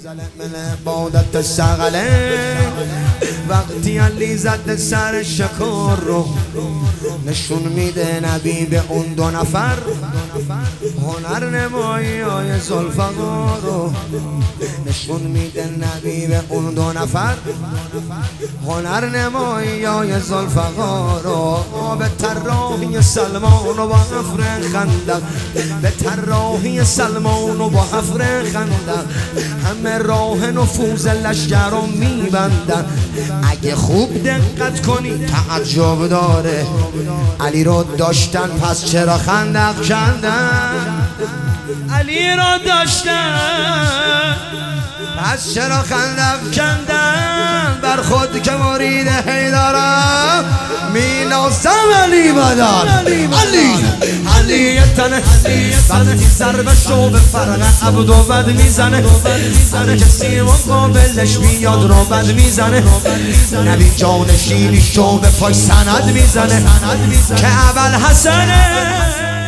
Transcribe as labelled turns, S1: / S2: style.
S1: من عبادت سقله وقتی علی زد سر شکار رو نشون میده نبی به اون دو نفر هنر نمایی های ذوالفقار رو نشون میده نبی به اون دو نفر هنر نمایی های ذوالفقار رو به طراحی سلمان و با حفر خندق به طراحی سلمان و با حفر خندق همه راه نفوذ لشکر رو میبندن. اگه خوب دقت کنی تعجب داره علی رو داشتن پس چرا خندق کندن؟ علی رو داشتن پس چرا خندق کندن؟ بر خود که مرید حیدرم مینازم علی بدن علی تنه وقتی ضربشو به فرق عبد و بد میزنه هر کسی مقابلش بیاد رو بد میزنه نبی جانشینی شو به پای سند میزنه که اول حسنه